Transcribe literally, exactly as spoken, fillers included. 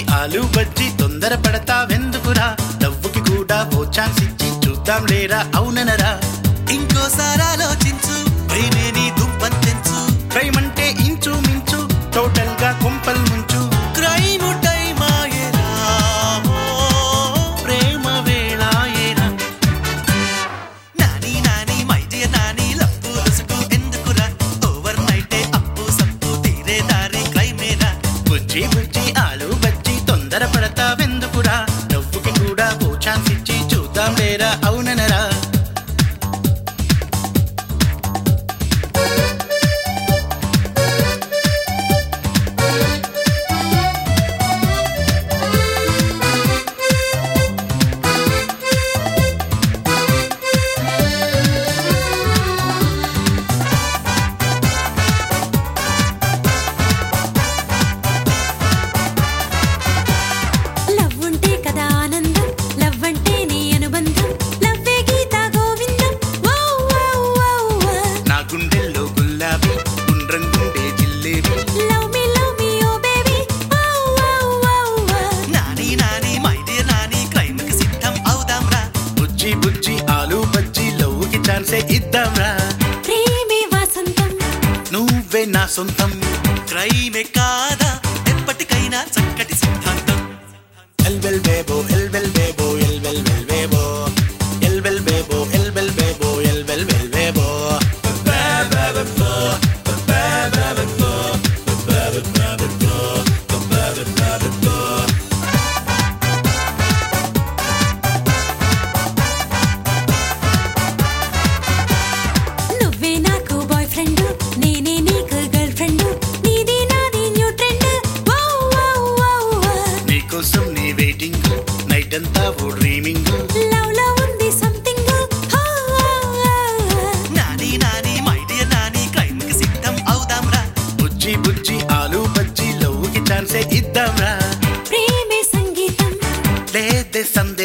ఆలు బజ్జీ తొందర పడతావెందుకురా నవ్వుకి కూడా ఓ ఛాన్స్ ఇచ్చి చూద్దాం లేరా అవుననరా ఇంకోసారి ఆలోచించు ప్రేమే నీ దుంపంతెంచు ప్రేమంటే ఇంచు మించు టోటల్ గా కొంపల్ ముంచు క్రైమ్ టైమ్ ఆయరా ప్రేమ వేళాయేరా నాని నాని మై డియర్ నాని లప్పు రుసుకు ఎందుకురా ఓవర్ నైటే అప్పు సప్పు తీరే దారి క్రైమేరా బుజ్జి బుజ్జి ఆలు బజ్జీ తొందర పడతావెందుకురా నవ్వుకి కూడా ఓ ఛాన్స్ ఇచ్చి చూద్దాం లేరా అవుననరా గుండెల్లో గులాబీ గుండ్రంగుండే jalebi Nani Nani my dear Nani crime కి సిద్ధం అవుదాం రా బుజ్జి బుజ్జి ఆలు బజ్జీ లవ్వుకి ఛాన్సే ఇద్దాంరా ప్రేమే వాసంతం నువ్వే నా సొంతం క్రైమే కాదా ఎప్పటికైనా చక్కటి సిద్ధాంతం ఎల్బెల్ బేబో ఎల్బెల్ బేబో ఎల్బెల్ బెల్ బేబో ఎల్బెల్ బేబో ఎల్బెల్ బేబో ఎల్బెల్ బెల్ బేబో నువ్వే నాకు బాయ్ ఫ్రెండ్ నేనే నీకు గర్ల్ ఫ్రెండ్ నీది నాది new trend wow wow wow నీకోసం నీ వెయిటింగ్ నైట్ అంతా ఓ డ్రీమింగ్ లవ్ లో ఉంది something Nani Nani my dear Nani crime కి సిద్ధం అవుదాం రా బుజ్జి బుజ్జి ఆలు బజ్జీ లవ్వుకి ఛాన్సే ఇద్దాంరా ప్రేమే సంగీతం లేదే సందేహం